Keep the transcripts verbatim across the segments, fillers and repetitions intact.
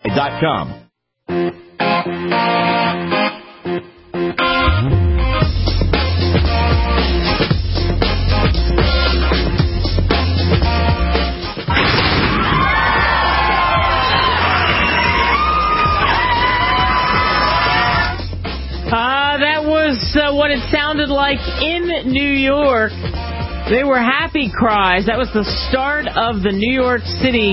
dot com. Uh, that was uh, what it sounded like in New York. They were happy cries. That was the start of the New York City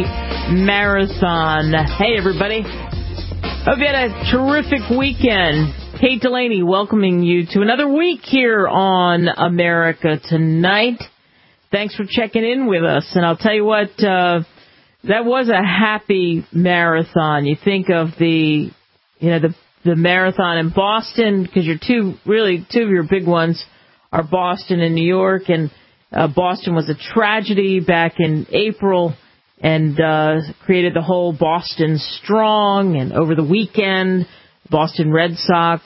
Marathon. Hey, everybody. Hope you had a terrific weekend. Kate Delaney welcoming you to another week here on America Tonight. Thanks for checking in with us. And I'll tell you what, uh, that was a happy marathon. You think of the, you know, the the marathon in Boston, because your two, really, two of your big ones are Boston and New York. And uh, Boston was a tragedy back in April and uh, created the whole Boston Strong. And over the weekend, Boston Red Sox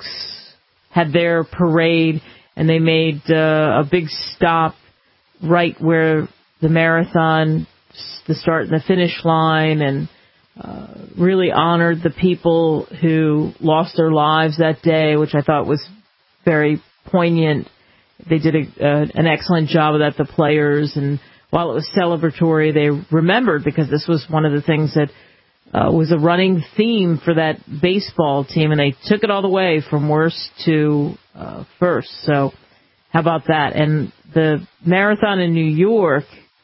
had their parade, and they made uh, a big stop right where the marathon, the start and the finish line, and Uh, really honored the people who lost their lives that day, which I thought was very poignant. They did a, uh, an excellent job of that, the players, and while it was celebratory, they remembered, because this was one of the things that uh, was a running theme for that baseball team, and they took it all the way from worst to uh, first. So how about that? And the marathon in New York,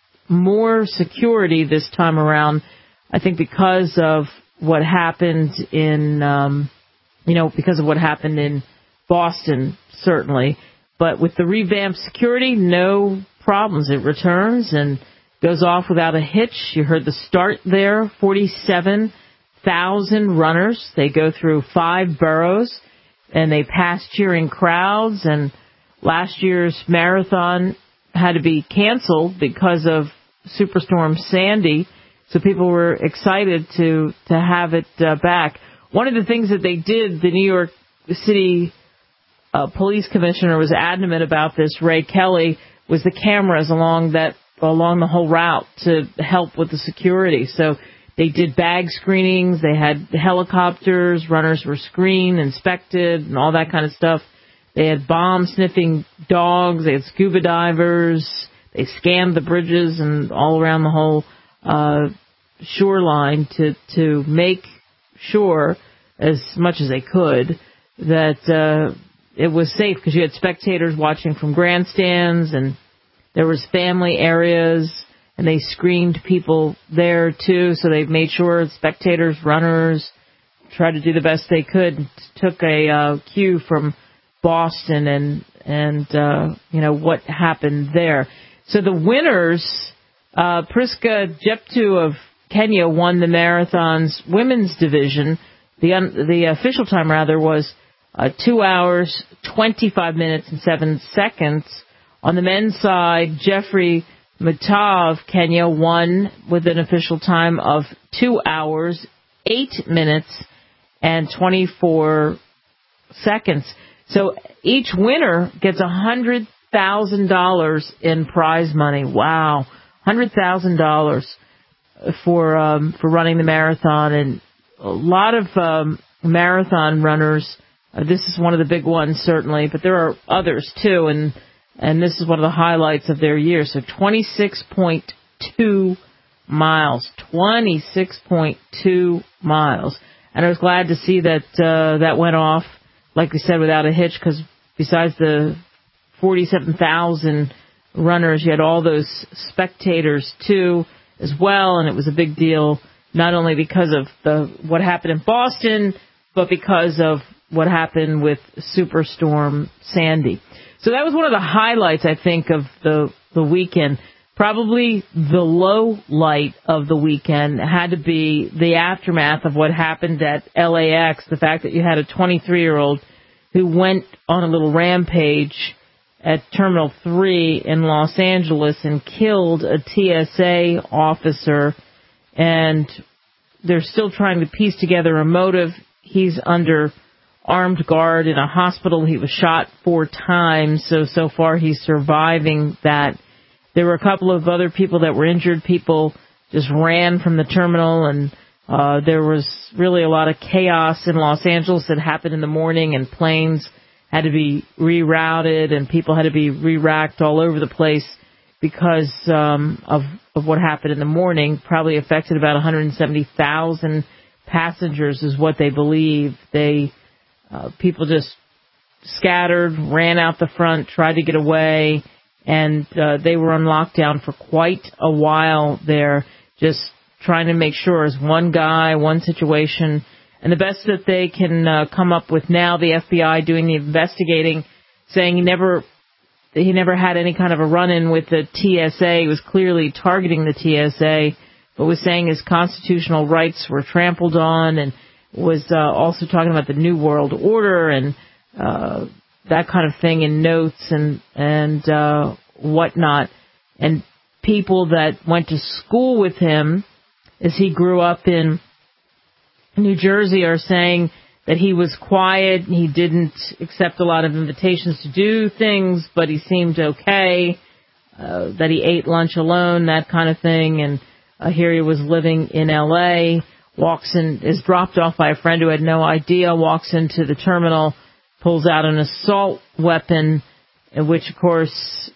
more security this time around, I think, because of what happened in, um, you know, because of what happened in Boston, certainly. But with the revamped security, no problems. It returns and goes off without a hitch. You heard the start there, forty-seven thousand runners. They go through five boroughs, and they pass cheering crowds. And last year's marathon had to be canceled because of Superstorm Sandy. So people were excited to, to have it uh, back. One of the things that they did, the New York City uh, police commissioner was adamant about this, Ray Kelly, was the cameras along that along the whole route to help with the security. So they did bag screenings, they had helicopters, runners were screened, inspected, and all that kind of stuff. They had bomb-sniffing dogs, they had scuba divers, they scanned the bridges and all around the whole Uh, shoreline to to make sure, as much as they could, that uh, it was safe, because you had spectators watching from grandstands, and there was family areas, and they screened people there too. So they made sure spectators, runners, tried to do the best they could. Took a uh, cue from Boston and and uh, you know what happened there. So the winners. Uh, Priska Jeptu of Kenya won the marathon's women's division. The un- the official time, rather, was uh, two hours, twenty-five minutes, and seven seconds. On the men's side, Jeffrey Mutah of Kenya won with an official time of two hours, eight minutes, and twenty-four seconds. So each winner gets one hundred thousand dollars in prize money. Wow. one hundred thousand dollars for um, for running the marathon. And a lot of um, marathon runners, uh, this is one of the big ones, certainly, but there are others, too, and and this is one of the highlights of their year. So twenty-six point two miles, twenty-six point two miles. And I was glad to see that uh, that went off, like we said, without a hitch, because besides the forty-seven thousand runners, you had all those spectators too as well, and it was a big deal, not only because of the what happened in Boston, but because of what happened with Superstorm Sandy. So that was one of the highlights, I think, of the the weekend. Probably the low light of the weekend had to be the aftermath of what happened at L A X, the fact that you had a twenty-three-year-old who went on a little rampage at Terminal three in Los Angeles and killed a T S A officer, and they're still trying to piece together a motive. He's under armed guard in a hospital. He was shot four times, so so far he's surviving that. There were a couple of other people that were injured. People just ran from the terminal and Uh, there was really a lot of chaos in Los Angeles that happened in the morning, and planes had to be rerouted and people had to be re-racked all over the place because um, of, of what happened in the morning. Probably affected about one hundred seventy thousand passengers is what they believe. They uh, people just scattered, ran out the front, tried to get away, and uh, they were on lockdown for quite a while there, just trying to make sure as one guy, one situation. And the best that they can uh, come up with now, the F B I doing the investigating, saying he never he never had any kind of a run-in with the T S A. He was clearly targeting the T S A, but was saying his constitutional rights were trampled on, and was uh, also talking about the New World Order and uh, that kind of thing in notes and, and uh, whatnot. And people that went to school with him as he grew up in New Jersey are saying that he was quiet, he didn't accept a lot of invitations to do things, but he seemed okay, uh, that he ate lunch alone, that kind of thing. And uh, here he was living in L A, walks in, is dropped off by a friend who had no idea, walks into the terminal, pulls out an assault weapon, which, of course,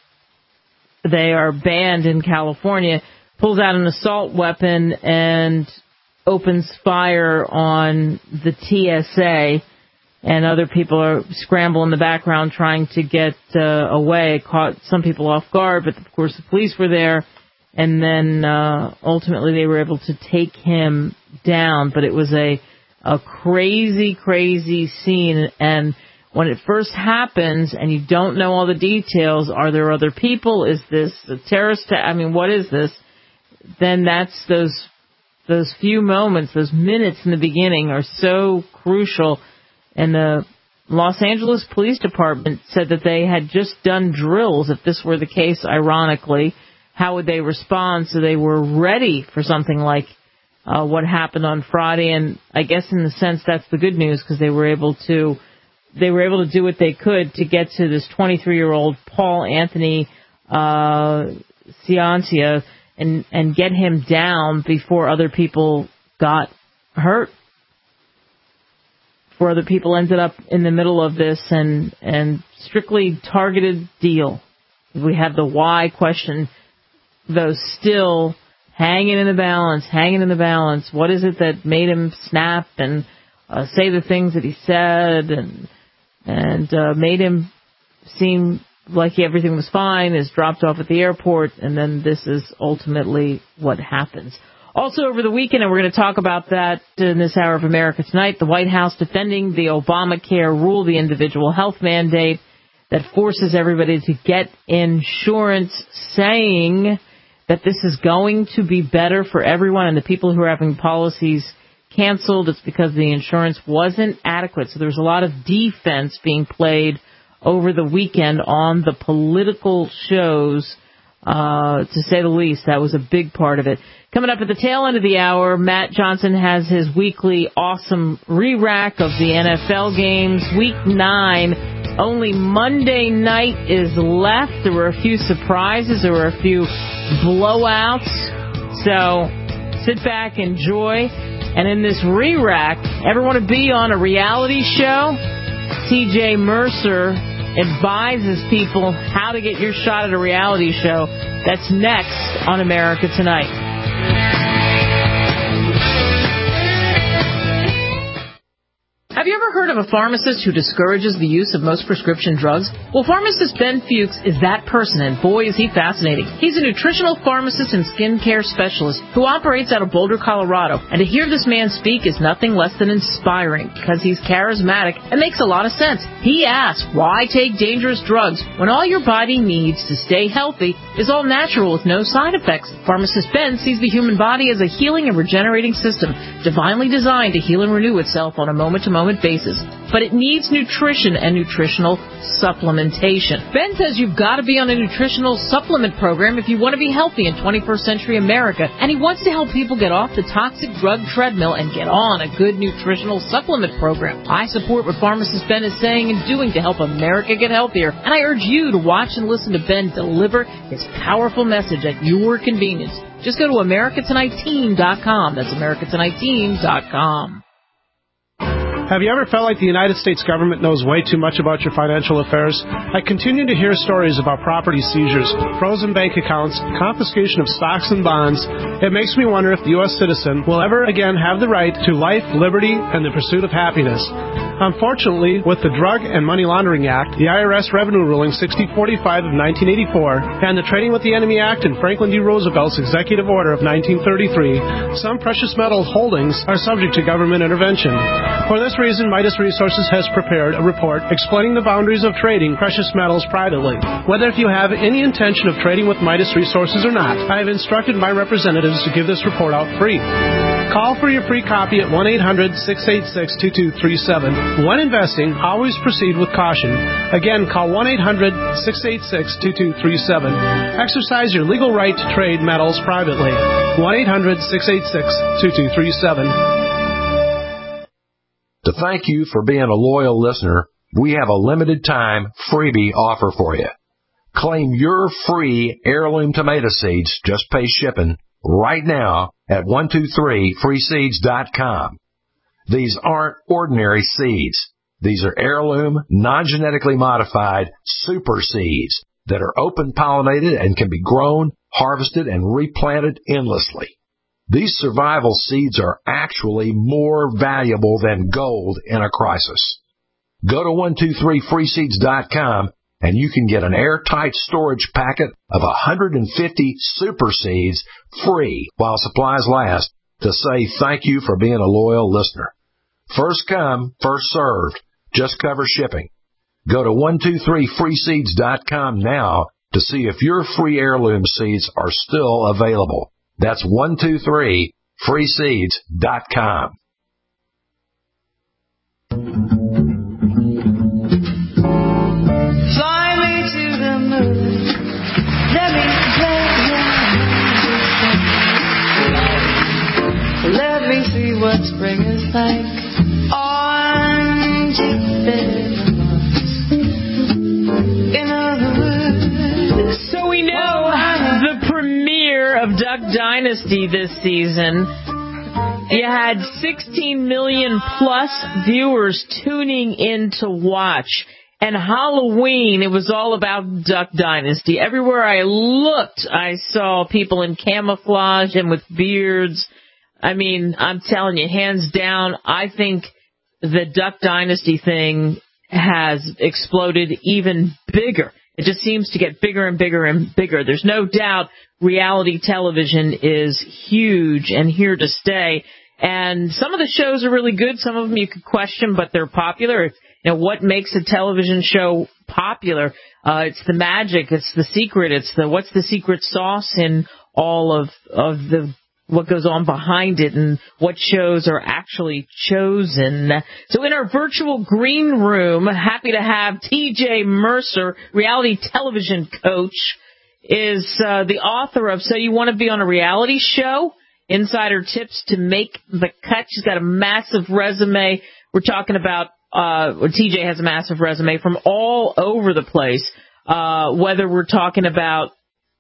they are banned in California, pulls out an assault weapon and opens fire on the T S A, and other people are scramble in the background trying to get uh, away. It caught some people off guard, but of course the police were there, and then uh, ultimately they were able to take him down. But it was a a crazy, crazy scene, and when it first happens and you don't know all the details, are there other people? Is this a terrorist? Ta- I mean, what is this? Then that's those those few moments, those minutes in the beginning are so crucial. And the Los Angeles Police Department said that they had just done drills. If this were the case, ironically, how would they respond? So they were ready for something like uh, what happened on Friday. And I guess in the sense that's the good news, because they were able to they were able to do what they could to get to this twenty-three-year-old Paul Anthony uh, Ciancia and and get him down before other people got hurt. Before other people ended up in the middle of this and and strictly targeted deal. We have the why question, though, still hanging in the balance, hanging in the balance. What is it that made him snap and uh, say the things that he said and and uh, made him seem like everything was fine, is dropped off at the airport, and then this is ultimately what happens. Also over the weekend, and we're going to talk about that in this hour of America Tonight, the White House defending the Obamacare rule, the individual health mandate that forces everybody to get insurance, saying that this is going to be better for everyone, and the people who are having policies canceled, it's because the insurance wasn't adequate. So there's a lot of defense being played over the weekend on the political shows, uh, to say the least. That was a big part of it. Coming up at the tail end of the hour, Matt Johnson has his weekly awesome re-rack of the N F L games. Week nine, only Monday night is left. There were a few surprises. There were a few blowouts. So sit back, enjoy. And in this re-rack, ever want to be on a reality show? T J Mercer advises people how to get your shot at a reality show. That's next on America Tonight. Have you ever heard of a pharmacist who discourages the use of most prescription drugs? Well, pharmacist Ben Fuchs is that person, and boy, is he fascinating. He's a nutritional pharmacist and skincare specialist who operates out of Boulder, Colorado. And to hear this man speak is nothing less than inspiring, because he's charismatic and makes a lot of sense. He asks, why take dangerous drugs when all your body needs to stay healthy is all natural with no side effects? Pharmacist Ben sees the human body as a healing and regenerating system, divinely designed to heal and renew itself on a moment-to-moment moment basis, but it needs nutrition and nutritional supplementation. Ben says you've got to be on a nutritional supplement program if you want to be healthy in twenty-first century America, and he wants to help people get off the toxic drug treadmill and get on a good nutritional supplement program. I support what pharmacist Ben is saying and doing to help America get healthier, and I urge you to watch and listen to Ben deliver his powerful message at your convenience. Just go to America Tonight Team dot com. That's America Tonight Team dot com. Have you ever felt like the United States government knows way too much about your financial affairs? I continue to hear stories about property seizures, frozen bank accounts, confiscation of stocks and bonds. It makes me wonder if the U S citizen will ever again have the right to life, liberty, and the pursuit of happiness. Unfortunately, with the Drug and Money Laundering Act, the I R S Revenue Ruling sixty forty-five of nineteen eighty-four, and the Trading with the Enemy Act and Franklin D. Roosevelt's Executive Order of nineteen thirty-three, some precious metal holdings are subject to government intervention. For this reason, Midas Resources has prepared a report explaining the boundaries of trading precious metals privately. Whether if you have any intention of trading with Midas Resources or not, I have instructed my representatives to give this report out free. Call for your free copy at one eight hundred six eight six two two three seven. When investing, always proceed with caution. Again, call one eight hundred six eight six two two three seven. Exercise your legal right to trade metals privately. one eight hundred six eight six two two three seven. To thank you for being a loyal listener, we have a limited time freebie offer for you. Claim your free heirloom tomato seeds, just pay shipping, right now at one two three free seeds dot com. These aren't ordinary seeds. These are heirloom, non-genetically modified super seeds that are open-pollinated and can be grown, harvested, and replanted endlessly. These survival seeds are actually more valuable than gold in a crisis. Go to one two three free seeds dot com and you can get an airtight storage packet of one hundred fifty super seeds free while supplies last to say thank you for being a loyal listener. First come, first served. Just cover shipping. Go to one two three free seeds dot com now to see if your free heirloom seeds are still available. That's one two three free seeds dot com. Fly me to the moon. Let me play. Let me see what spring is like on Jupiter. In other words, so we know the premiere of Duck Dynasty this season. You had sixteen million plus viewers tuning in to watch. And Halloween, it was all about Duck Dynasty. Everywhere I looked, I saw people in camouflage and with beards. I mean, I'm telling you, hands down, I think the Duck Dynasty thing has exploded even bigger. It just seems to get bigger and bigger and bigger. There's no doubt reality television is huge and here to stay. And some of the shows are really good. Some of them you could question, but they're popular. You know, what makes a television show popular? Uh, it's the magic. It's the secret. It's the what's the secret sauce in all of of the what goes on behind it and what shows are actually chosen. So in our virtual green room, happy to have T J Mercer, reality television coach, is uh, the author of So You Want to Be on a Reality Show? Insider Tips to Make the Cut. She's got a massive resume. We're talking about, uh, T J has a massive resume from all over the place, uh, whether we're talking about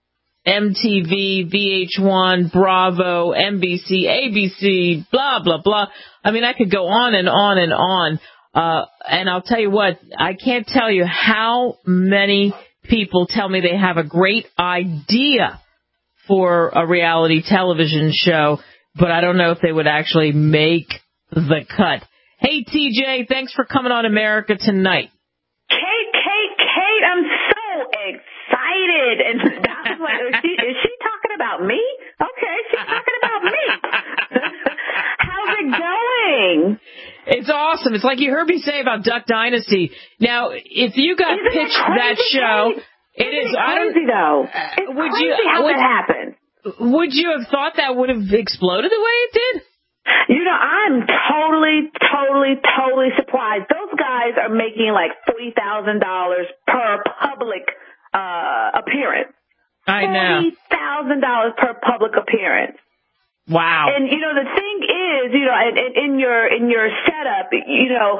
M T V, V H one, Bravo, N B C, A B C, blah, blah, blah. I mean, I could go on and on and on. Uh, and I'll tell you what, I can't tell you how many people tell me they have a great idea for a reality television show, but I don't know if they would actually make the cut. Hey, T J, thanks for coming on America Tonight. Kate, Kate, Kate, I'm so excited. And I was like, is she, is she talking about me? Okay, she's talking about me. How's it going? It's awesome. It's like you heard me say about Duck Dynasty. Now, if you got Isn't pitched it that show... Kate? It Isn't is it I don't, crazy, though. It's would crazy you, how would, that happened. Would you have thought that would have exploded the way it did? You know, I'm totally, totally, totally surprised. Those guys are making like forty thousand dollars per public uh appearance. I know. forty thousand dollars per public appearance. Wow. And, you know, the thing is, you know, in, in your in your setup, you know,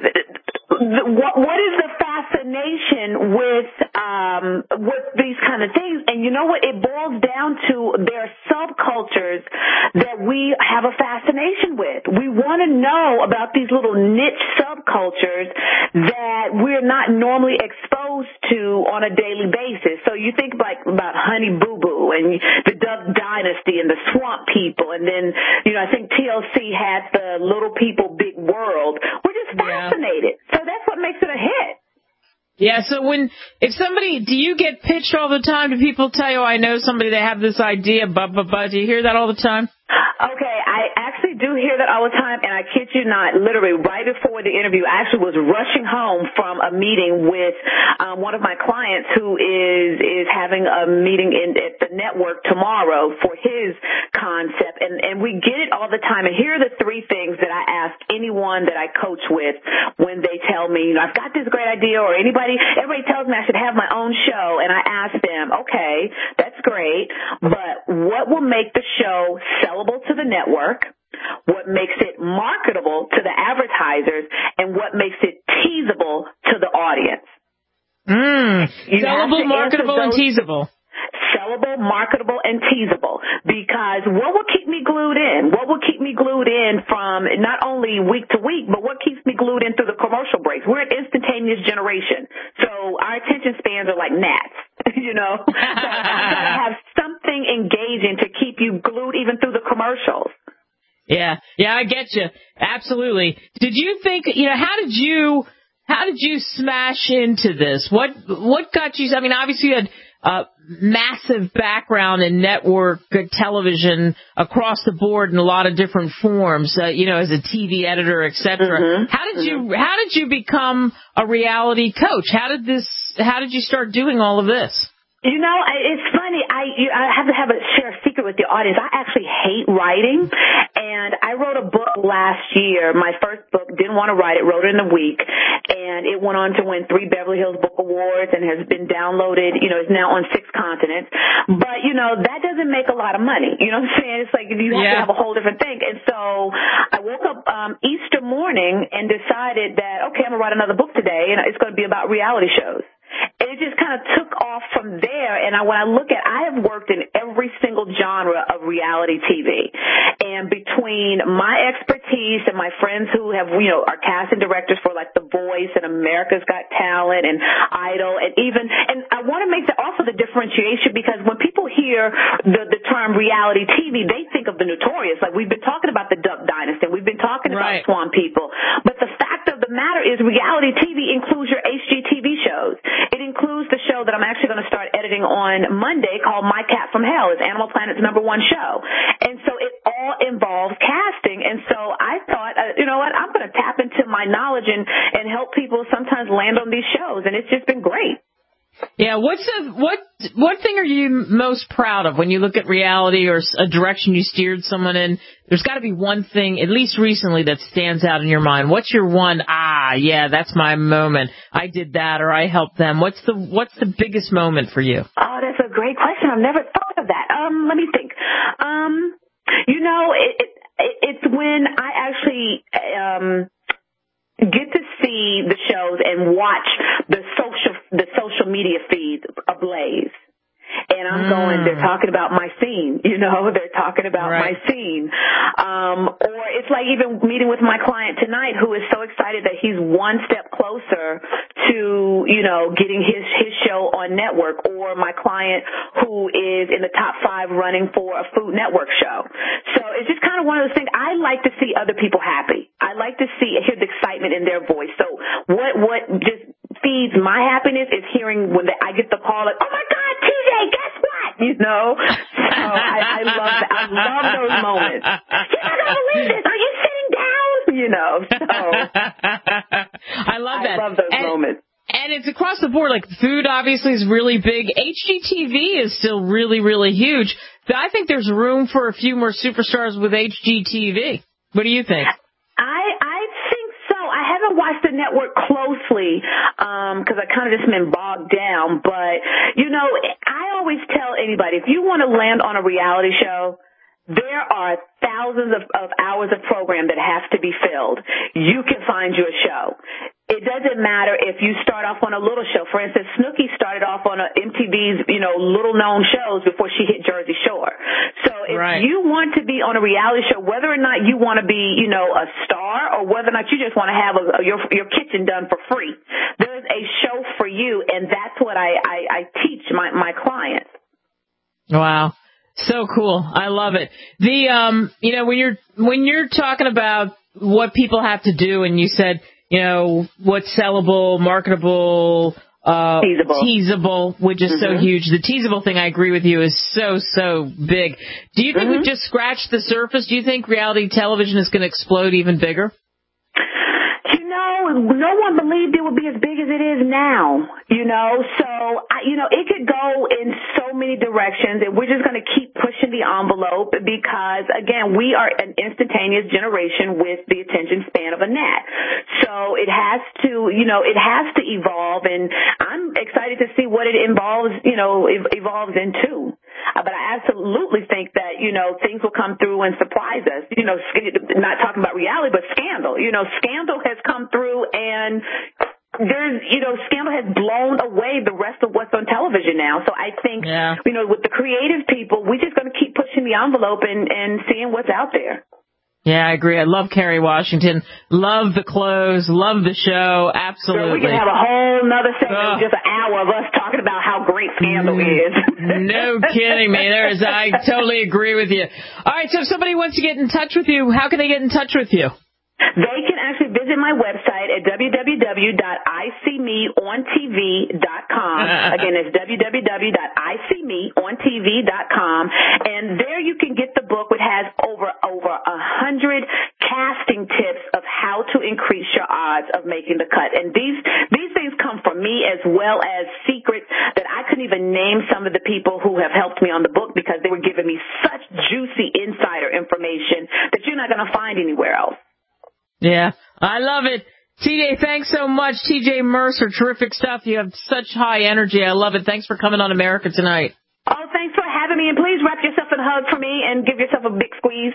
what what is the fascination with um with these kind of things? And you know what? It boils down to their subcultures that we have a fascination with. We want to know about these little niche subcultures that we're not normally exposed to on a daily basis. So you think like about Honey Boo Boo and the Duck Dynasty and the Swamp People. And then, you know, I think T L C had the Little People, Big World. We're just fascinated. Yeah. So that's what makes it a hit. Yeah, so when, if somebody, do you get pitched all the time? Do people tell you, oh, I know somebody, they have this idea, blah, blah, blah. Do you hear that all the time? Okay, I actually do hear that all the time, and I kid you not, literally right before the interview, I actually was rushing home from a meeting with um, one of my clients who is is having a meeting in, at the network tomorrow for his concept, and, and we get it all the time. And here are the three things that I ask anyone that I coach with when they tell me, you know, I've got this great idea, or anybody, everybody tells me I should have my own show, and I ask them, okay, that's great, but what will make the show sellable to the network, what makes it marketable to the advertisers, and what makes it teasable to the audience. Mm. Sellable, marketable, and teasable. Sellable, marketable, and teasable. Because what will keep me glued in? What will keep me glued in from not only week to week, but what keeps me glued in through the commercial breaks? We're an instantaneous generation, so our attention spans are like gnats. You know, so I've got to have something engaging to keep you glued even through the commercials. Yeah, yeah, I get you. Absolutely. Did you think, you know, how did you, how did you smash into this? What, what got you, I mean, obviously you had a massive background in network television across the board in a lot of different forms, uh, you know, as a T V editor, et cetera. Mm-hmm. How did you, how did you become a reality coach? How did this, how did you start doing all of this? You know, it's funny. I I have to have a share a secret with the audience. I actually hate writing, and I wrote a book last year. My first book, didn't want to write it, wrote it in a week, and it went on to win three Beverly Hills Book Awards and has been downloaded. You know, it's now on six continents. But you know, that doesn't make a lot of money. You know what I'm saying? It's like you have yeah. to have a whole different thing. And so I woke up um, Easter morning and decided that okay, I'm gonna write another book today, and it's going to be about reality shows. And it just kind of took off from there. And I, when I look at, I have worked in every single genre of reality T V. And between my expertise and my friends who have, you know, are casting directors for like The Voice and America's Got Talent and Idol, and even, and I want to make the, also the differentiation, because when people hear the, the term reality T V, they think of the Notorious. Like we've been talking about the Duck Dynasty, we've been talking right. about Swamp People. But the fact of the matter is reality T V includes your H G T V shows. It includes the show that I'm actually going to start editing on Monday called My Cat from Hell. It's Animal Planet's number one show. And so it all involves casting. And so I thought, uh, you know what, I'm going to tap into my knowledge and, and help people sometimes land on these shows. And it's just been great. Yeah, what's a, what what thing are you most proud of when you look at reality or a direction you steered someone in? There's got to be one thing, at least recently, that stands out in your mind. What's your one? Ah, yeah, that's my moment. I did that, or I helped them. What's the what's the biggest moment for you? Oh, that's a great question. I've never thought of that. Um, let me think. Um, you know, it, it, it's when I actually um. get to see the shows and watch the social the social media feed ablaze. And I'm mm. going, they're talking about my scene, you know, they're talking about right. my scene. Um, or it's like even meeting with my client tonight who is so excited that he's one step closer to, you know, getting his, his show on network, or my client who is in the top five running for a Food Network show. So it's just kind of one of those things. I like to see other people happy. I like to see, hear the excitement in their voice. So what, what just feeds my happiness is hearing when the, I get the call like, oh my God, T J, guess what? You know? So I, I love that. I love those moments. You're not going to believe this. Are you sitting down? You know, so. I love that. I love those and, moments. And it's across the board. Like food obviously is really big. H G T V is still really, really huge. I think there's room for a few more superstars with H G T V. What do you think? I I think so. I haven't watched the network closely because I kind of just been bogged down. But, you know, I always tell anybody, if you want to land on a reality show, there are thousands of, of hours of program that have to be filled. You can find you a show. It doesn't matter if you start off on a little show. For instance, Snooki started off on a M T V's, you know, little-known shows before she hit Jersey Shore. So if right. you want to be on a reality show, whether or not you want to be, you know, a star or whether or not you just want to have a, a, your your kitchen done for free, there's a show for you, and that's what I, I, I teach my, my clients. Wow. So cool. I love it. The um you know, when you're when you're talking about what people have to do, and you said, you know, what's sellable, marketable, uh teasable, teasable which is mm-hmm. so huge. The teasable thing, I agree with you, is so so big. Do you think mm-hmm. we've just scratched the surface? Do you think reality television is going to explode even bigger? No one believed it would be as big as it is now, you know, so, I, you know, it could go in so many directions, and we're just going to keep pushing the envelope because, again, we are an instantaneous generation with the attention span of a gnat. So it has to, you know, it has to evolve, and I'm excited to see what it involves, you know, ev- evolves into. Uh, but I absolutely think that, you know, things will come through and surprise us. You know, not talking about reality, but Scandal. You know, Scandal has come through, and there's, you know, Scandal has blown away the rest of what's on television now. So I think, yeah. you know, with the creative people, we're just going to keep pushing the envelope and, and seeing what's out there. Yeah, I agree. I love Kerry Washington. Love the clothes. Love the show. Absolutely. So we can have a whole nother segment, uh, just an hour of us talking about how great Scandal is. No kidding, man. There is, I totally agree with you. All right, so if somebody wants to get in touch with you, how can they get in touch with you? They can actually visit my website at w w w dot i see me on t v dot com. Again, it's w w w dot i see me on t v dot com. And there you can get the book, which has over over a hundred casting tips of how to increase your odds of making the cut. And these these things come from me, as well as secrets that I couldn't even name some of the people who have helped me on the book, because they were giving me such juicy insider information that you're not going to find anywhere else. Yeah, I love it. T J, thanks so much. T J Mercer, terrific stuff. You have such high energy. I love it. Thanks for coming on America Tonight. Oh, thanks for having me. And please wrap yourself in a hug for me and give yourself a big squeeze.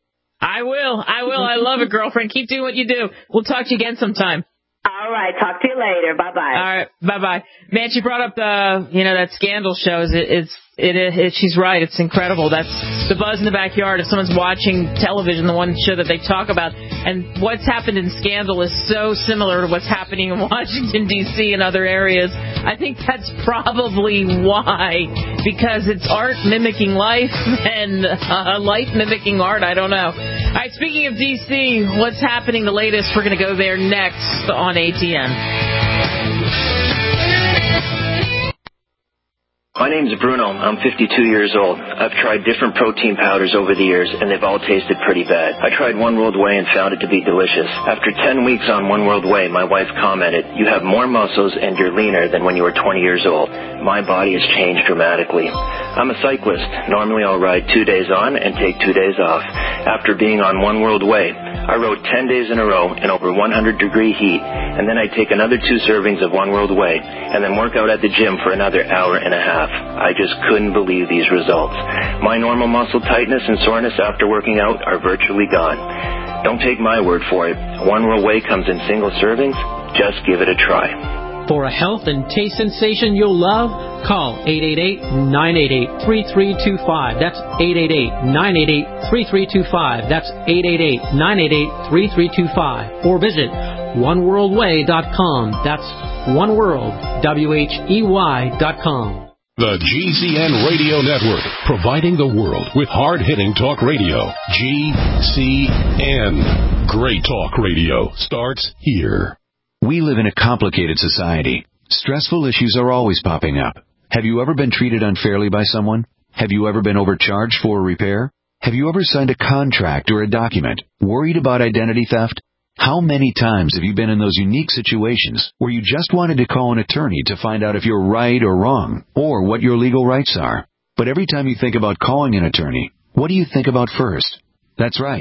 I will. I will. I love it, girlfriend. Keep doing what you do. We'll talk to you again sometime. All right. Talk to you later. Bye-bye. All right. Bye-bye. Man, she brought up the, you know, that Scandal shows. It, it's, it, it, it, she's right. It's incredible. That's the buzz in the backyard. If someone's watching television, the one show that they talk about, and what's happened in Scandal is so similar to what's happening in Washington, D C and other areas. I think that's probably why, because it's art mimicking life and uh, life mimicking art. I don't know. All right. Speaking of D C, what's happening, the latest, we're going to go there next on A T N. My name's Bruno. I'm fifty-two years old. I've tried different protein powders over the years, and they've all tasted pretty bad. I tried One World Whey and found it to be delicious. After ten weeks on One World Whey, my wife commented, "You have more muscles and you're leaner than when you were twenty years old." My body has changed dramatically. I'm a cyclist. Normally I'll ride two days on and take two days off. After being on One World Whey, I rode ten days in a row in over one hundred degree heat, and then I take another two servings of One World Whey, and then work out at the gym for another hour and a half. I just couldn't believe these results. My normal muscle tightness and soreness after working out are virtually gone. Don't take my word for it. One World Whey comes in single servings. Just give it a try. For a health and taste sensation you'll love, call eight eight eight, nine eight eight, three three two five. That's eight eight eight, nine eight eight, three three two five. That's eight eight eight, nine eight eight, three three two five. Or visit one world way dot com. That's oneworld, W H E Y dot com. The G C N Radio Network, providing the world with hard-hitting talk radio. G C N. Great talk radio starts here. We live in a complicated society. Stressful issues are always popping up. Have you ever been treated unfairly by someone? Have you ever been overcharged for a repair? Have you ever signed a contract or a document? Worried about identity theft? How many times have you been in those unique situations where you just wanted to call an attorney to find out if you're right or wrong, or what your legal rights are? But every time you think about calling an attorney, what do you think about first? That's right,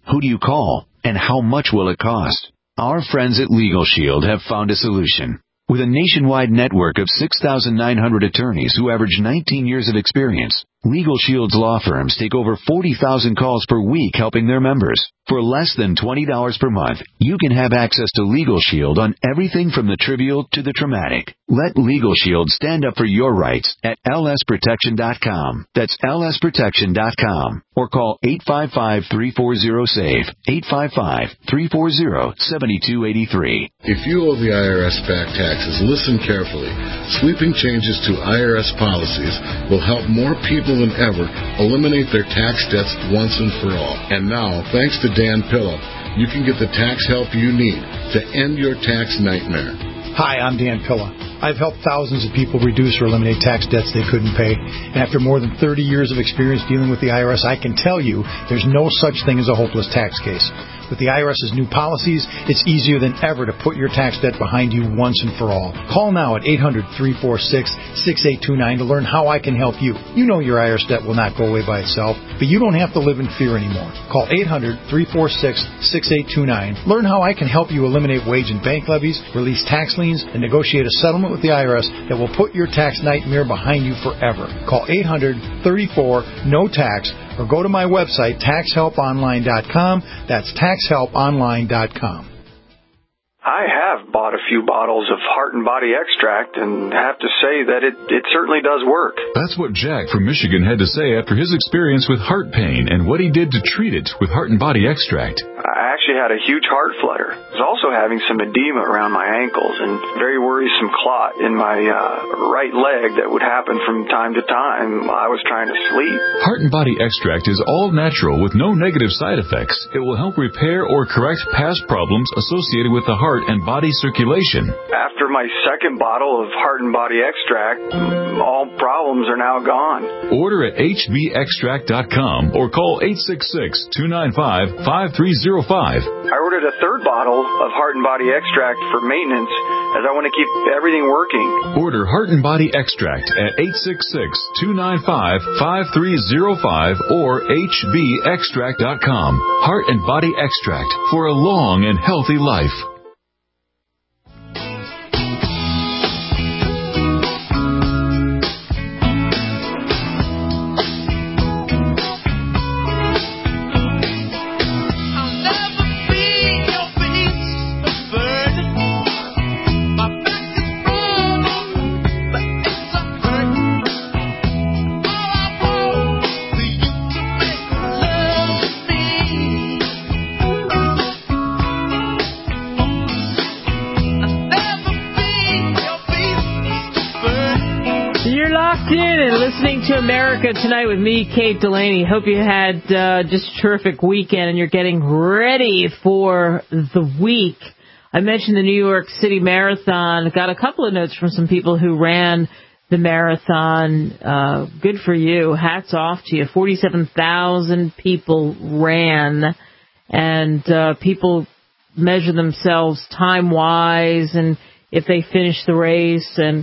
Who do you call? And how much will it cost? Our friends at Legal Shield have found a solution. With a nationwide network of six thousand nine hundred attorneys who average nineteen years of experience, Legal Shield's law firms take over forty thousand calls per week helping their members. For less than twenty dollars per month, you can have access to Legal Shield on everything from the trivial to the traumatic. Let Legal Shield stand up for your rights at L S protection dot com. That's L S protection dot com. Or call eight five five, three four zero, S A V E, eight five five, three four zero, seven two eight three. If you owe the I R S back taxes, listen carefully. Sweeping changes to I R S policies will help more people than ever eliminate their tax debts once and for all. And now, thanks to Dan Pilla, you can get the tax help you need to end your tax nightmare. Hi, I'm Dan Pilla. I've helped thousands of people reduce or eliminate tax debts they couldn't pay. And after more than thirty years of experience dealing with the I R S, I can tell you there's no such thing as a hopeless tax case. With the I R S's new policies, it's easier than ever to put your tax debt behind you once and for all. Call now at eight hundred, three four six, six eight two nine to learn how I can help you. You know your I R S debt will not go away by itself, but you don't have to live in fear anymore. Call eight hundred, three four six, six eight two nine. Learn how I can help you eliminate wage and bank levies, release tax liens, and negotiate a settlement with the I R S that will put your tax nightmare behind you forever. Call eight hundred, thirty-four, N O T A X or go to my website, tax help online dot com. That's tax help online dot com. I have bought a few bottles of Heart and Body Extract and have to say that it, it certainly does work. That's what Jack from Michigan had to say after his experience with heart pain and what he did to treat it with Heart and Body Extract. I actually had a huge heart flutter. I was also having some edema around my ankles and very worrisome clot in my uh, right leg that would happen from time to time while I was trying to sleep. Heart and Body Extract is all natural with no negative side effects. It will help repair or correct past problems associated with the heart and body circulation. After my second bottle of Heart and Body Extract, all problems are now gone. Order at H B extract dot com or call eight six six, two nine five, five three zero five. I ordered a third bottle of Heart and Body Extract for maintenance as I want to keep everything working. Order Heart and Body Extract at eight six six, two nine five, five three zero five or H B extract dot com. Heart and Body Extract for a long and healthy life. America Tonight with me, Kate Delaney. Hope you had uh, just a terrific weekend and you're getting ready for the week. I mentioned the New York City Marathon. Got a couple of notes from some people who ran the marathon. Uh, good for you. Hats off to you. forty-seven thousand people ran, and uh, people measure themselves time-wise and if they finish the race and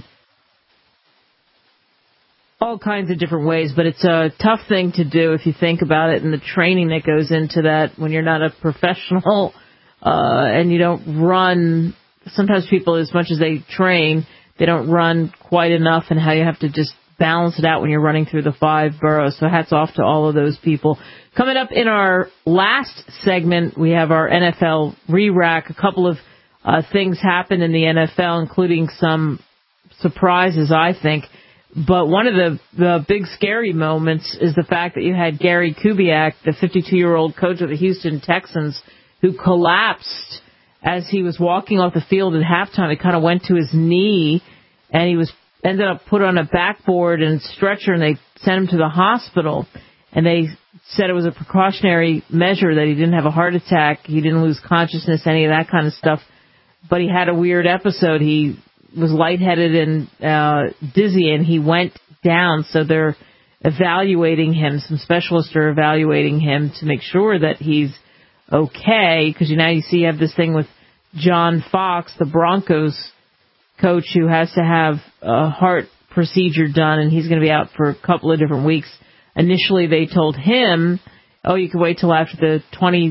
all kinds of different ways, but it's a tough thing to do if you think about it and the training that goes into that when you're not a professional uh, and you don't run. Sometimes people, as much as they train, they don't run quite enough, and how you have to just balance it out when you're running through the five boroughs. So hats off to all of those people. Coming up in our last segment, we have our N F L re-rack. A couple of uh, things happened in the N F L, including some surprises, I think. But one of the, the big scary moments is the fact that you had Gary Kubiak, the fifty-two-year-old coach of the Houston Texans, who collapsed as he was walking off the field at halftime. He kind of went to his knee, and he was ended up put on a backboard and stretcher, and they sent him to the hospital. And they said it was a precautionary measure, that he didn't have a heart attack, he didn't lose consciousness, any of that kind of stuff. But he had a weird episode. He was lightheaded and uh, dizzy, and he went down. So they're evaluating him. Some specialists are evaluating him to make sure that he's okay, because you now you see you have this thing with John Fox, the Broncos coach, who has to have a heart procedure done, and he's going to be out for a couple of different weeks. Initially, they told him, oh, you can wait till after the twenty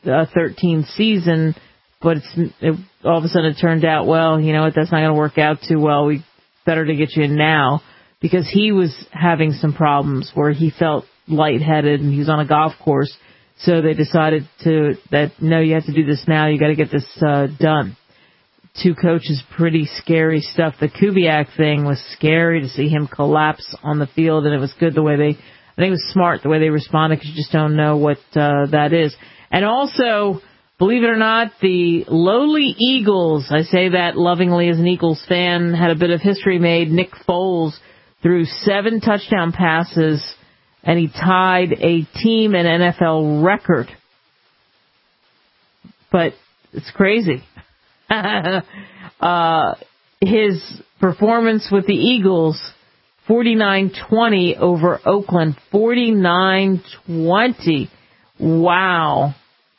uh, thirteen season, but it's it, all of a sudden it turned out, well, you know what, that's not going to work out too well. We better to get you in now, because he was having some problems where he felt lightheaded and he was on a golf course. So they decided to that no, you have to do this now. You got to get this uh, done. Two coaches, pretty scary stuff. The Kubiak thing was scary to see him collapse on the field, and it was good the way they, I think it was smart the way they responded, because you just don't know what uh, that is. And also, believe it or not, the lowly Eagles, I say that lovingly as an Eagles fan, had a bit of history made. Nick Foles threw seven touchdown passes, and he tied a team and N F L record. But it's crazy. uh, his performance with the Eagles, forty-nine twenty over Oakland, forty-nine twenty. Wow.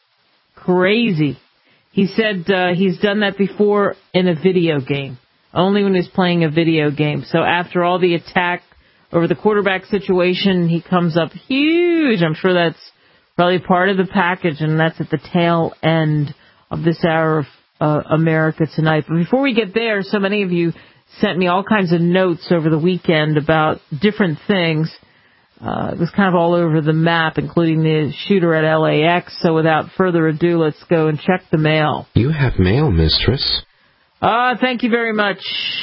Crazy. He said uh, he's done that before in a video game, only when he's playing a video game. So after all the attack over the quarterback situation, he comes up huge. I'm sure that's probably part of the package, and that's at the tail end of this hour of uh, America Tonight. But before we get there, so many of you sent me all kinds of notes over the weekend about different things. Uh, it was kind of all over the map, including the shooter at L A X. So without further ado, let's go and check the mail. You have mail, mistress. Uh, thank you very much.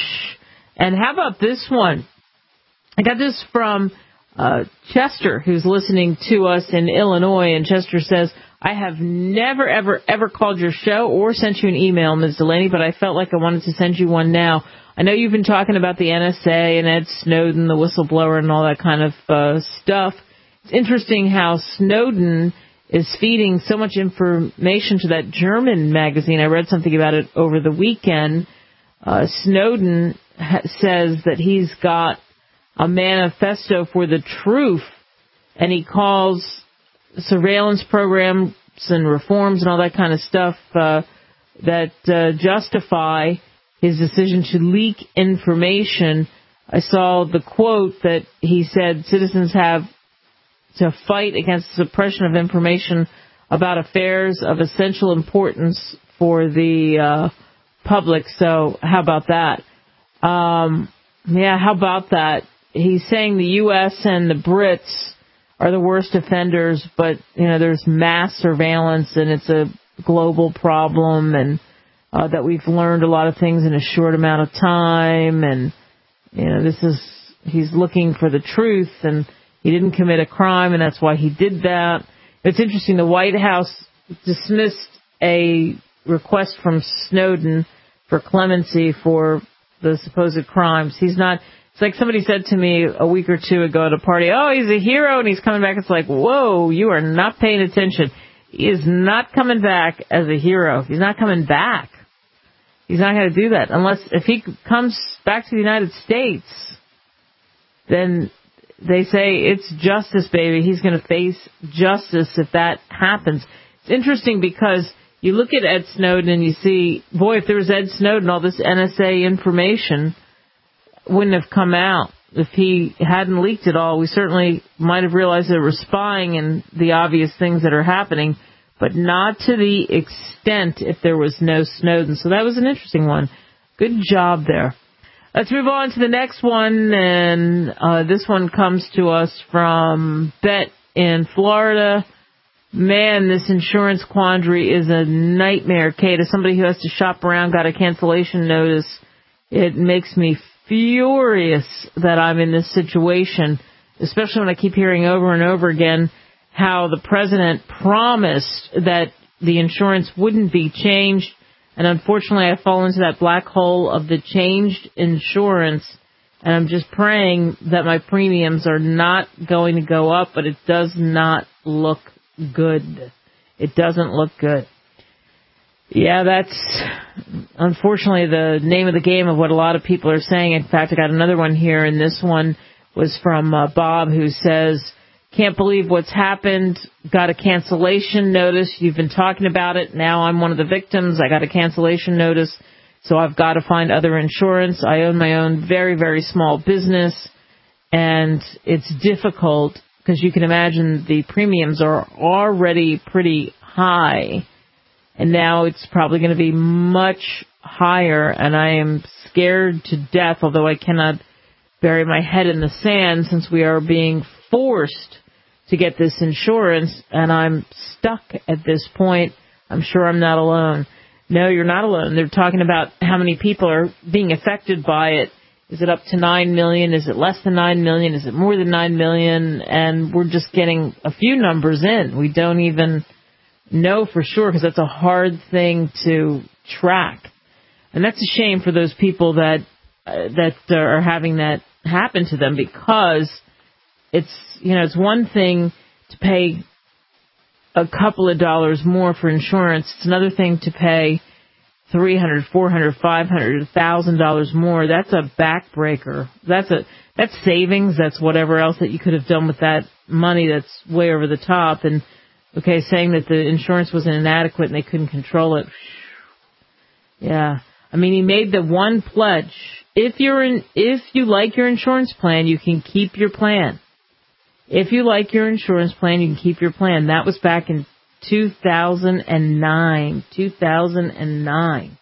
And how about this one? I got this from uh, Chester, who's listening to us in Illinois. And Chester says, I have never, ever, ever called your show or sent you an email, Miz Delaney, but I felt like I wanted to send you one now. I know you've been talking about the N S A and Ed Snowden, the whistleblower, and all that kind of uh, stuff. It's interesting how Snowden is feeding so much information to that German magazine. I read something about it over the weekend. Uh, Snowden ha- says that he's got a manifesto for the truth, and he calls surveillance programs and reforms and all that kind of stuff uh, that uh, justify his decision to leak information. I saw the quote that he said citizens have to fight against the suppression of information about affairs of essential importance for the uh, public. So how about that? Um, yeah, how about that? He's saying the U S and the Brits are the worst offenders, but, you know, there's mass surveillance and it's a global problem, and uh, that we've learned a lot of things in a short amount of time. And, you know, this is, he's looking for the truth, and he didn't commit a crime, and that's why he did that. It's interesting, the White House dismissed a request from Snowden for clemency for the supposed crimes. He's not, it's like somebody said to me a week or two ago at a party, oh, he's a hero, and he's coming back. It's like, whoa, you are not paying attention. He is not coming back as a hero. He's not coming back. He's not going to do that unless, if he comes back to the United States, then they say it's justice, baby. He's going to face justice if that happens. It's interesting because you look at Ed Snowden and you see, boy, if there was Ed Snowden, all this N S A information wouldn't have come out. If he hadn't leaked it all, we certainly might have realized there was spying and the obvious things that are happening, but not to the extent if there was no Snowden. So that was an interesting one. Good job there. Let's move on to the next one, and uh, this one comes to us from Bet in Florida. Man, this insurance quandary is a nightmare, Kate. As somebody who has to shop around, got a cancellation notice, it makes me furious that I'm in this situation, especially when I keep hearing over and over again how the president promised that the insurance wouldn't be changed. And unfortunately, I fall into that black hole of the changed insurance, and I'm just praying that my premiums are not going to go up, but it does not look good. It doesn't look good. Yeah, that's unfortunately the name of the game of what a lot of people are saying. In fact, I got another one here, and this one was from uh, Bob, who says, can't believe what's happened. Got a cancellation notice. You've been talking about it. Now I'm one of the victims. I got a cancellation notice, so I've got to find other insurance. I own my own very, very small business, and it's difficult because you can imagine the premiums are already pretty high. And now it's probably going to be much higher, and I am scared to death, although I cannot bury my head in the sand since we are being forced to get this insurance, and I'm stuck at this point. I'm sure I'm not alone. No, you're not alone. They're talking about how many people are being affected by it. Is it up to nine million? Is it less than nine million? Is it more than nine million? And we're just getting a few numbers in. We don't even know for sure because that's a hard thing to track. And that's a shame for those people that uh, that are having that happen to them, because it's, you know, it's one thing to pay a couple of dollars more for insurance. It's another thing to pay three hundred, four hundred, five hundred, one thousand dollars more. That's a backbreaker. That's a that's savings. That's whatever else that you could have done with that money that's way over the top. And, okay, saying that the insurance was inadequate and they couldn't control it. Yeah. I mean, he made the one pledge. If you're in, if you like your insurance plan, you can keep your plan. If you like your insurance plan, you can keep your plan. That was back in two thousand nine. two thousand nine.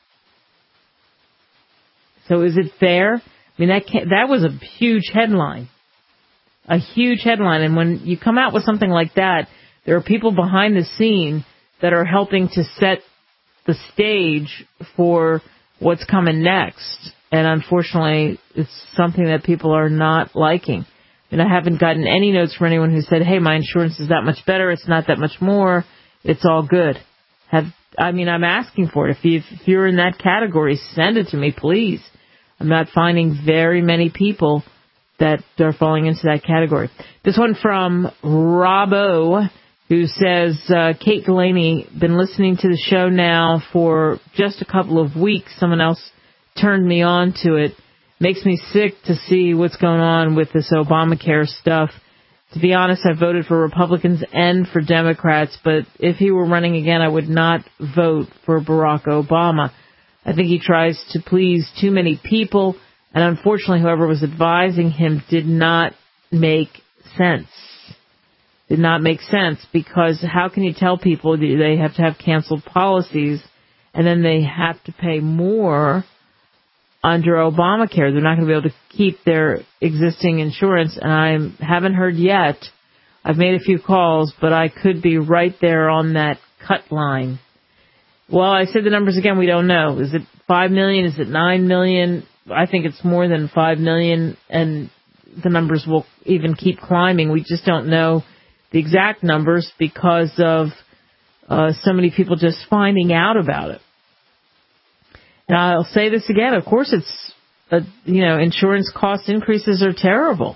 So is it fair? I mean, that can't, that was a huge headline. A huge headline. And when you come out with something like that, there are people behind the scene that are helping to set the stage for what's coming next. And unfortunately, it's something that people are not liking. And I haven't gotten any notes from anyone who said, hey, my insurance is that much better. It's not that much more. It's all good. Have I mean, I'm asking for it. If, you, if you're in that category, send it to me, please. I'm not finding very many people that are falling into that category. This one from Robbo, who says, uh, Kate Delaney, been listening to the show now for just a couple of weeks. Someone else turned me on to it. Makes me sick to see what's going on with this Obamacare stuff. To be honest, I voted for Republicans and for Democrats, but if he were running again, I would not vote for Barack Obama. I think he tries to please too many people, and unfortunately, whoever was advising him did not make sense. Did not make sense, because how can you tell people they have to have canceled policies and then they have to pay more under Obamacare? They're not going to be able to keep their existing insurance, and I haven't heard yet. I've made a few calls, but I could be right there on that cut line. Well, I said the numbers again, we don't know. Is it five million? Is it nine million? I think it's more than five million, and the numbers will even keep climbing. We just don't know the exact numbers because of uh, so many people just finding out about it. And I'll say this again, of course it's, uh, you know, insurance cost increases are terrible.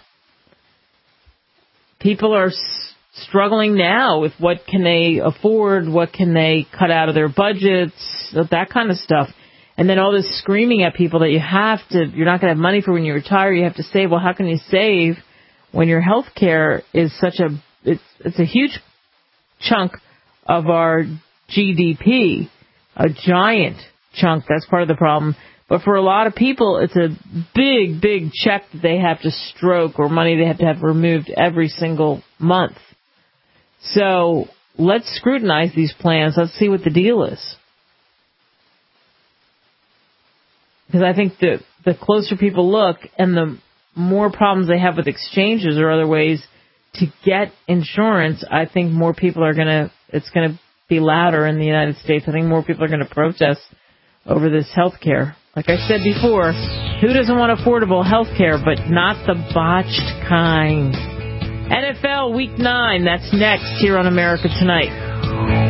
People are s- struggling now with what can they afford, what can they cut out of their budgets, that kind of stuff. And then all this screaming at people that you have to, you're not going to have money for when you retire, you have to save. Well, how can you save when your health care is such a, it's, it's a huge chunk of our G D P, a giant chunk. That's part of the problem. But for a lot of people, it's a big, big check that they have to stroke, or money they have to have removed every single month. So let's scrutinize these plans. Let's see what the deal is. Because I think the, the closer people look and the more problems they have with exchanges or other ways to get insurance, I think more people are going to, it's going to be louder in the United States. I think more people are going to protest over this health care. Like I said before, who doesn't want affordable health care, but not the botched kind? N F L Week nine, that's next here on America Tonight.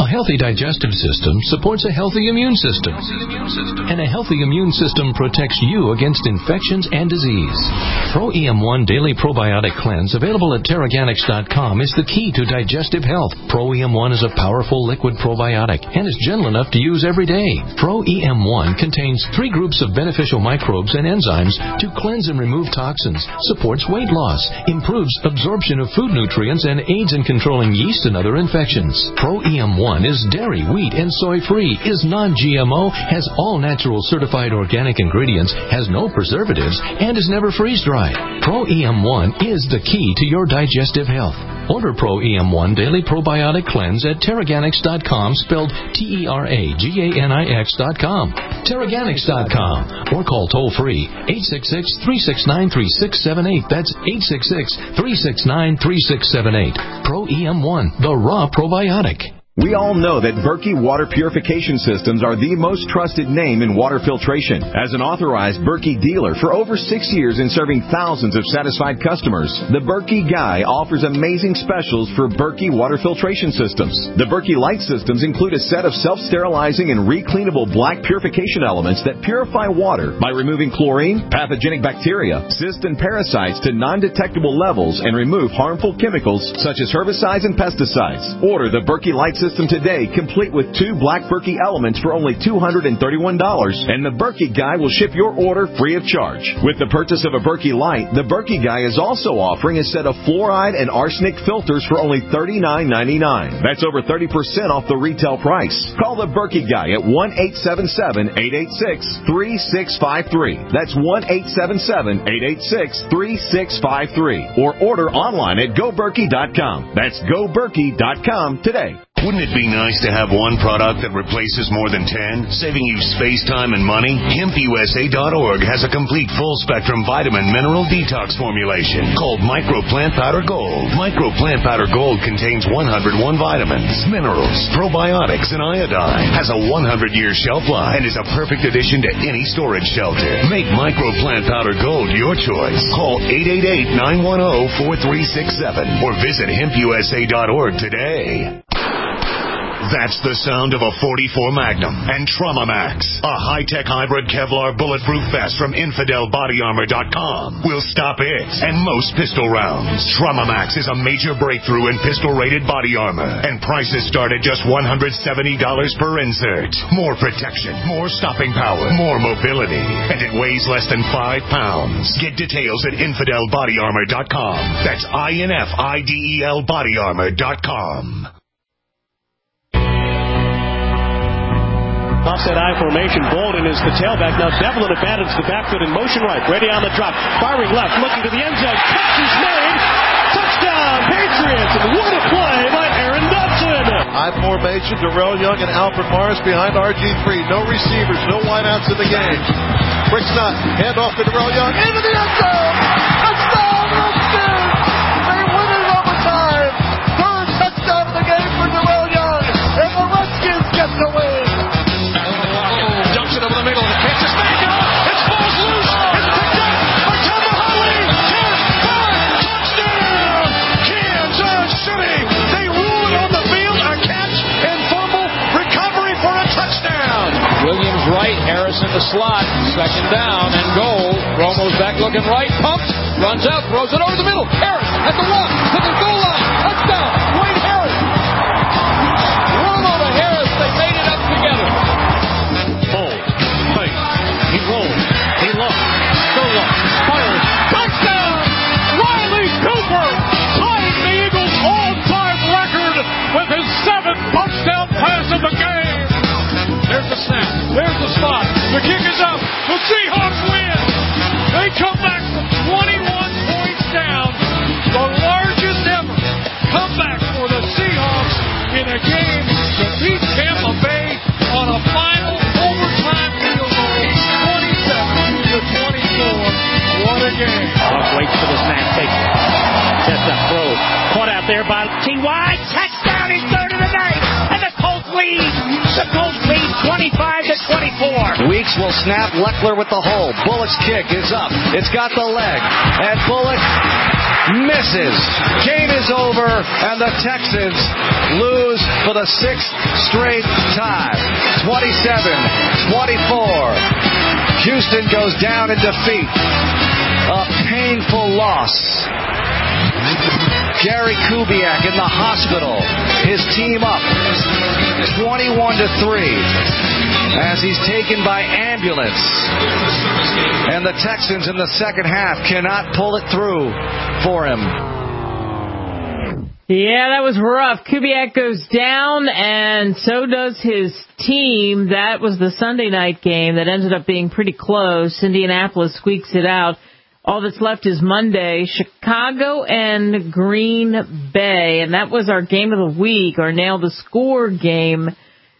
healthy digestive system supports a healthy immune system. And a healthy immune system protects you against infections and disease. Pro E M one Daily Probiotic Cleanse, available at Terraganics dot com, is the key to digestive health. Pro E M one is a powerful liquid probiotic and is gentle enough to use every day. Pro E M one contains three groups of beneficial microbes and enzymes to cleanse and remove toxins, supports weight loss, improves absorption of food nutrients, and aids in controlling yeast and other infections. Pro E M one is dairy, wheat, and soy-free, is non-G M O, has all natural certified organic ingredients, has no preservatives, and is never freeze-dried. Pro E M one is the key to your digestive health. Order Pro E M one Daily Probiotic Cleanse at Terraganics dot com, spelled T E R A G A N I X dot com. Terraganics dot com, or call toll-free eight six six, three six nine, three six seven eight. That's eight six six, three six nine, three six seven eight. Pro E M one, the raw probiotic. We all know that Berkey Water Purification Systems are the most trusted name in water filtration. As an authorized Berkey dealer for over six years and serving thousands of satisfied customers, the Berkey Guy offers amazing specials for Berkey Water Filtration Systems. The Berkey Light Systems include a set of self-sterilizing and recleanable black purification elements that purify water by removing chlorine, pathogenic bacteria, cysts, and parasites to non-detectable levels and remove harmful chemicals such as herbicides and pesticides. Order the Berkey Light Systems today, complete with two black Berkey elements for only two hundred thirty-one dollars, and the Berkey Guy will ship your order free of charge. With the purchase of a Berkey Light, the Berkey Guy is also offering a set of fluoride and arsenic filters for only thirty-nine ninety-nine. That's over thirty percent off the retail price. Call the Berkey Guy at one eight seven seven, eight eight six, three six five three. That's one eight seven seven, eight eight six, three six five three. Or order online at go berkey dot com. That's go berkey dot com today. Wouldn't it be nice to have one product that replaces more than ten, saving you space, time, and money? Hemp U S A dot org has a complete full-spectrum vitamin mineral detox formulation called Micro Plant Powder Gold. Micro Plant Powder Gold contains one hundred one vitamins, minerals, probiotics, and iodine. Has a one hundred year shelf life and is a perfect addition to any storage shelter. Make Micro Plant Powder Gold your choice. Call eight eight eight, nine one zero, four three six seven or visit hemp U S A dot org today. That's the sound of a forty-four Magnum and Trauma Max, a high-tech hybrid Kevlar bulletproof vest from Infidel Body Armor dot com. Will stop it and most pistol rounds. Trauma Max is a major breakthrough in pistol-rated body armor, and prices start at just one hundred seventy dollars per insert. More protection, more stopping power, more mobility, and it weighs less than five pounds. Get details at Infidel Body Armor dot com. That's I N F I D E L Body Armor dot com. Offset I formation. Bolden is the tailback. Now Devlin abandons the backfoot in motion right. Ready on the drop. Firing left. Looking to the end zone. Catch is made. Touchdown, Patriots. And what a play by Aaron Dodson. I formation. Darrell Young and Alfred Morris behind R G three. No receivers. No wideouts in the game. Quick snap. Hand off to Darrell Young. Into the end zone. Touchdown, Redskins. They win it overtime. Third touchdown of the game for Darrell Young. And the Redskins get the win. Over the middle, the catch is made. It falls loose. It's picked up by Tamahali. ten, five, touchdown! Kansas City. They rule it on the field. A catch and fumble. Recovery for a touchdown. Williams right, Harris in the slot. Second down and goal. Romo's back looking right. Pumps. Runs out. Throws it over the middle. Harris at the one. To the goal line. Touchdown. Wade Harris. Romo to Harris. They made it up together. He rolls. He looks. So long. Fires. Touchdown! Riley Cooper tying the Eagles' all-time record with his seventh touchdown pass of the game. There's the snap. There's the spot. The kick is up. The Seahawks win. They come back from twenty-one points down. The largest ever comeback for the Seahawks in a game to beat Tampa Bay on a final overtime field goal. twenty-four. What a game. Hawk waits for the snap. Takes it. Sets up. Throws. Caught out there by T Y. Touchdown. He's third of the night. And the Colts lead. The Colts lead twenty-five to twenty-four. Weeks will snap. Leckler with the hole. Bullock's kick is up. It's got the leg. And Bullock misses. Game is over, and the Texans lose for the sixth straight time. twenty-seven twenty-four. Houston goes down in defeat. A painful loss. Gary Kubiak in the hospital. His team up twenty-one to three as he's taken by ambulance. And the Texans in the second half cannot pull it through for him. Yeah, that was rough. Kubiak goes down, and so does his team. That was the Sunday night game that ended up being pretty close. Indianapolis squeaks it out. All that's left is Monday, Chicago and Green Bay, and that was our game of the week, our Nail the Score game.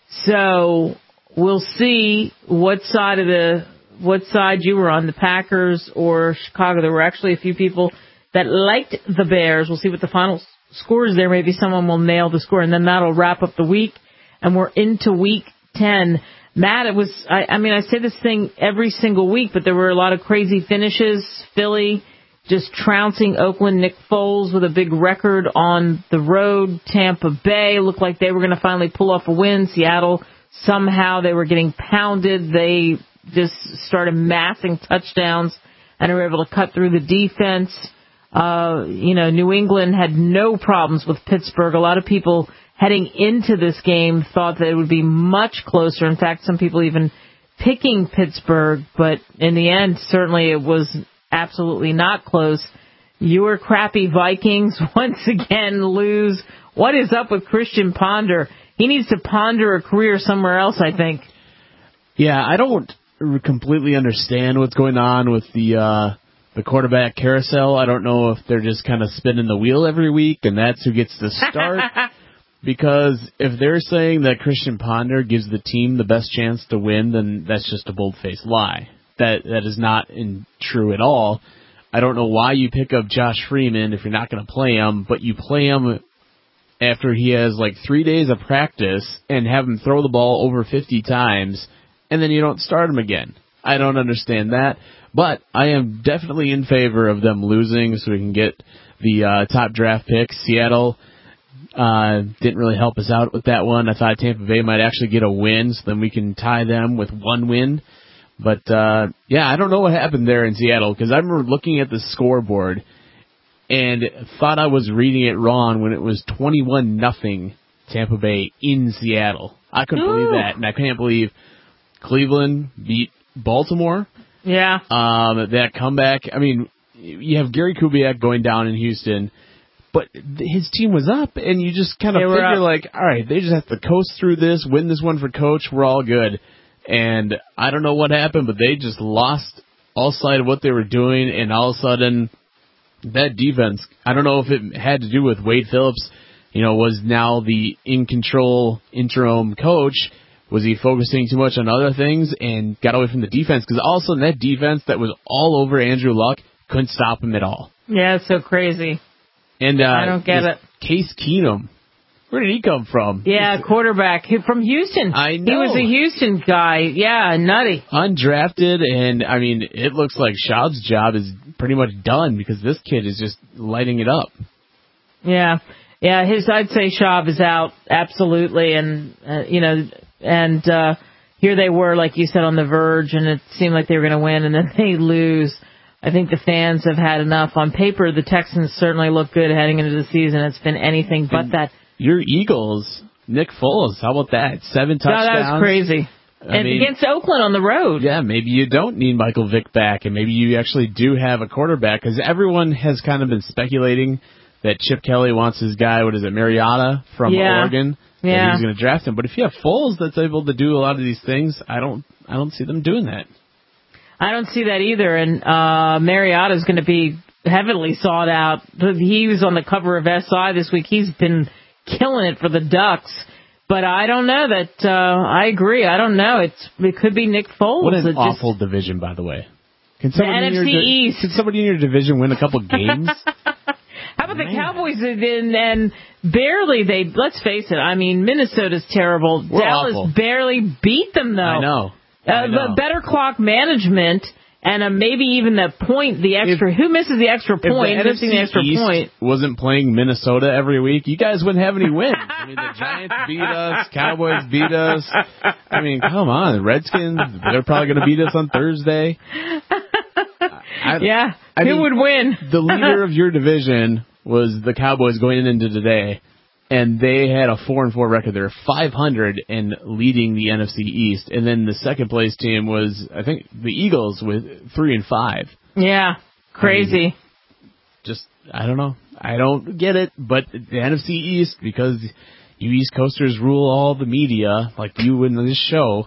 So we'll see what side of the what side you were on, the Packers or Chicago. There were actually a few people that liked the Bears. We'll see what the final score is there. Maybe someone will nail the score, and then that'll wrap up the week, and we're into week ten. Matt, it was, I, I mean, I say this thing every single week, but there were a lot of crazy finishes. Philly just trouncing Oakland. Nick Foles with a big record on the road. Tampa Bay looked like they were going to finally pull off a win. Seattle, somehow they were getting pounded. They just started massing touchdowns and were able to cut through the defense. Uh, you know, New England had no problems with Pittsburgh. A lot of people heading into this game thought that it would be much closer. In fact, some people even picking Pittsburgh, but in the end, certainly it was absolutely not close. Your crappy Vikings once again lose. What is up with Christian Ponder? He needs to ponder a career somewhere else, I think. Yeah, I don't completely understand what's going on with the uh, the quarterback carousel. I don't know if they're just kind of spinning the wheel every week, and that's who gets to start. Because if they're saying that Christian Ponder gives the team the best chance to win, then that's just a bold-faced lie. That that is not in, true at all. I don't know why you pick up Josh Freeman if you're not going to play him, but you play him after he has like three days of practice and have him throw the ball over fifty times, and then you don't start him again. I don't understand that, but I am definitely in favor of them losing so we can get the uh, top draft pick. Seattle Uh, didn't really help us out with that one. I thought Tampa Bay might actually get a win, so then we can tie them with one win. But, uh, yeah, I don't know what happened there in Seattle, because I remember looking at the scoreboard and thought I was reading it wrong when it was twenty-one nothing Tampa Bay in Seattle. I couldn't Ooh. believe that, and I can't believe Cleveland beat Baltimore. Yeah. Um, that comeback. I mean, you have Gary Kubiak going down in Houston, but his team was up, and you just kind of figure, like, all right, they just have to coast through this, win this one for Coach, we're all good. And I don't know what happened, but they just lost all sight of what they were doing, and all of a sudden, that defense, I don't know if it had to do with Wade Phillips, you know, was now the in-control interim coach. Was he focusing too much on other things and got away from the defense? Because all of a sudden, that defense that was all over Andrew Luck couldn't stop him at all. Yeah, it's so crazy. And uh, I don't get it. Case Keenum, where did he come from? Yeah, quarterback from Houston. I know. He was a Houston guy. Yeah, nutty. Undrafted, and I mean, it looks like Schaub's job is pretty much done because this kid is just lighting it up. Yeah, yeah. His, I'd say Schaub is out absolutely, and uh, you know, and uh, here they were, like you said, on the verge, and it seemed like they were going to win, and then they lose. I think the fans have had enough. On paper, the Texans certainly look good heading into the season. It's been anything but and that. Your Eagles, Nick Foles, how about that? Seven touchdowns. No, that was crazy. I and mean, against Oakland on the road. Yeah, maybe you don't need Michael Vick back, and maybe you actually do have a quarterback, because everyone has kind of been speculating that Chip Kelly wants his guy, what is it, Mariota from yeah. Oregon. Yeah. He's going to draft him. But if you have Foles that's able to do a lot of these things, I don't, I don't see them doing that. I don't see that either, and uh, Mariota is going to be heavily sought out. He was on the cover of S I this week. He's been killing it for the Ducks, but I don't know that. Uh, I agree. I don't know. It's it could be Nick Foles. What an it awful just, division, by the way. Can somebody, the N F C in your, East. Can somebody in your division win a couple games? How about the Cowboys? And, and barely they, let's face it, I mean, Minnesota's terrible. We're Dallas awful. barely beat them, though. I know. Uh, I know. The better clock management and uh, maybe even the point, the extra. If, who misses the extra point? If the N F C missing the extra East point. wasn't playing Minnesota every week, you guys wouldn't have any wins. I mean, the Giants beat us, Cowboys beat us. I mean, come on, the Redskins, they're probably going to beat us on Thursday. I, yeah, I who mean, would win? The leader of your division was the Cowboys going into today, and they had a four and four record. They're five hundred and leading the N F C East. And then the second place team was, I think, the Eagles with three and five. Yeah, crazy. I mean, just I don't know. I don't get it. But the N F C East, because you East Coasters rule all the media, like you in this show.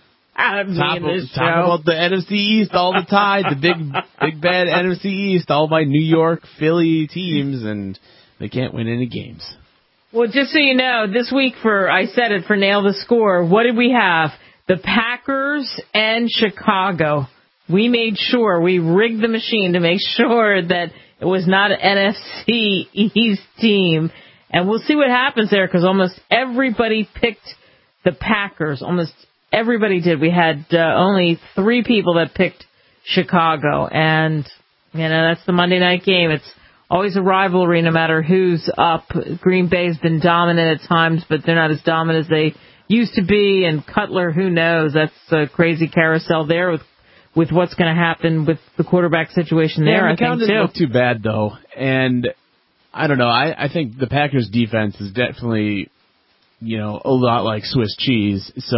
I'm Talk, this talk show. about the N F C East all the time, the big, big bad N F C East, all my New York, Philly teams, and they can't win any games. Well, just so you know, this week for, I said it, for Nail the Score, what did we have? The Packers and Chicago. We made sure, we rigged the machine to make sure that it was not an N F C East team. And we'll see what happens there, because almost everybody picked the Packers. Almost everybody did. We had uh, only three people that picked Chicago. And, you know, that's the Monday night game. It's always a rivalry no matter who's up. Green Bay's been dominant at times, but they're not as dominant as they used to be. And Cutler, who knows? That's a crazy carousel there with with what's going to happen with the quarterback situation there, yeah, I think, didn't too. look too bad, though. And I don't know. I, I think the Packers' defense is definitely, you know, a lot like Swiss cheese. So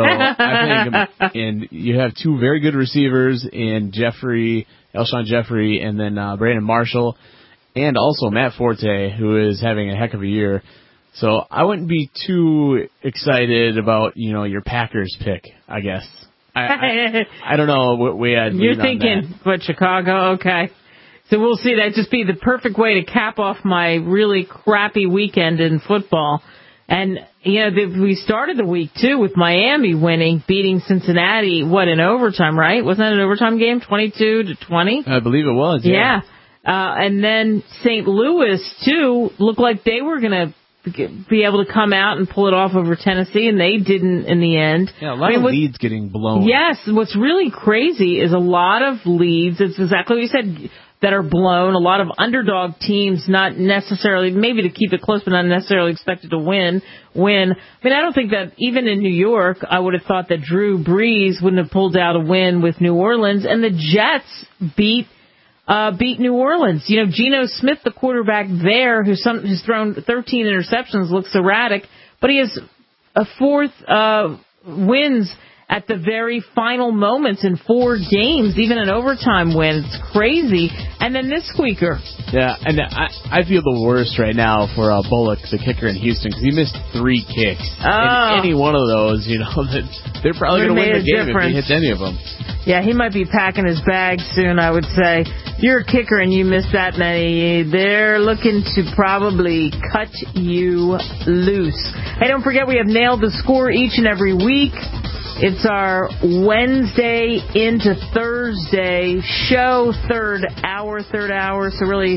I think, and you have two very good receivers in Jeffrey, Alshon Jeffrey, and then uh, Brandon Marshall. And also Matt Forte, who is having a heck of a year. So I wouldn't be too excited about, you know, your Packers pick, I guess. I, I, I don't know what way I'd You're lean on thinking, but Chicago, okay. So we'll see. That'd just be the perfect way to cap off my really crappy weekend in football. And, you know, the, we started the week, too, with Miami winning, beating Cincinnati, what, in overtime, right? Wasn't that an overtime game, twenty-two to twenty? I believe it was, yeah. Yeah. Uh, and then Saint Louis, too, looked like they were going to be able to come out and pull it off over Tennessee, and they didn't in the end. Yeah, a lot I mean, of what, leads getting blown. Yes, what's really crazy is a lot of leads, it's exactly what you said, that are blown, a lot of underdog teams not necessarily, maybe to keep it close, but not necessarily expected to win, win. I mean, I don't think that even in New York, I would have thought that Drew Brees wouldn't have pulled out a win with New Orleans, and the Jets beat Uh, beat New Orleans. You know, Geno Smith, the quarterback there, who's, some, who's thrown thirteen interceptions, looks erratic, but he has a fourth uh, wins at the very final moments in four games, even an overtime win. It's crazy. And then this squeaker. Yeah, and I, I feel the worst right now for uh, Bullock, the kicker in Houston, because he missed three kicks. Oh. And any one of those, you know, that they're probably going to win the game difference. if he hits any of them. Yeah, he might be packing his bag soon, I would say. If you're a kicker and you miss that many, they're looking to probably cut you loose. Hey, don't forget we have Nailed the Score each and every week. It's our Wednesday into Thursday show, third hour, third hour, so really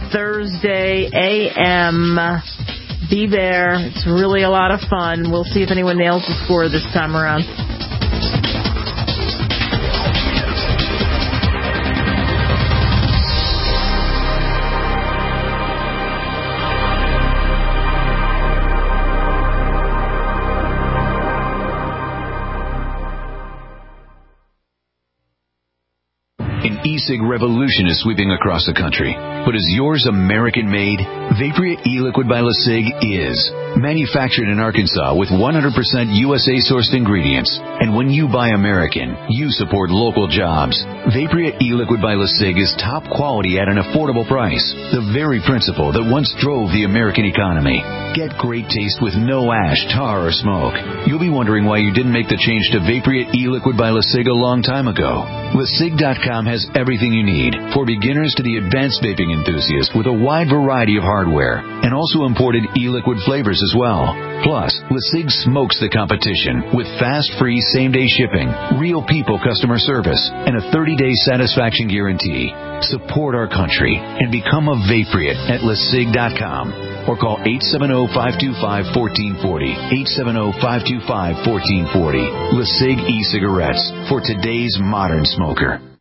Thursday A M. Be there. It's really a lot of fun. We'll see if anyone nails the score this time around. An e-cig revolution is sweeping across the country. But is yours American-made? Vaporia e-liquid by LeSig is. Manufactured in Arkansas with one hundred percent U S A-sourced ingredients. And when you buy American, you support local jobs. Vaporia e-liquid by LeSig is top quality at an affordable price. The very principle that once drove the American economy. Get great taste with no ash, tar, or smoke. You'll be wondering why you didn't make the change to Vaporia e-liquid by LeSig a long time ago. LeSig dot com has everything everything you need, for beginners to the advanced vaping enthusiast, with a wide variety of hardware, and also imported e-liquid flavors as well. Plus, LeSig smokes the competition with fast, free, same-day shipping, real people customer service, and a thirty-day satisfaction guarantee. Support our country and become a Vapriot at lesig dot com or call eight seven zero, five two five, one four four zero, eight seven zero, five two five, one four four zero. LeSig e-cigarettes for today's modern smoker.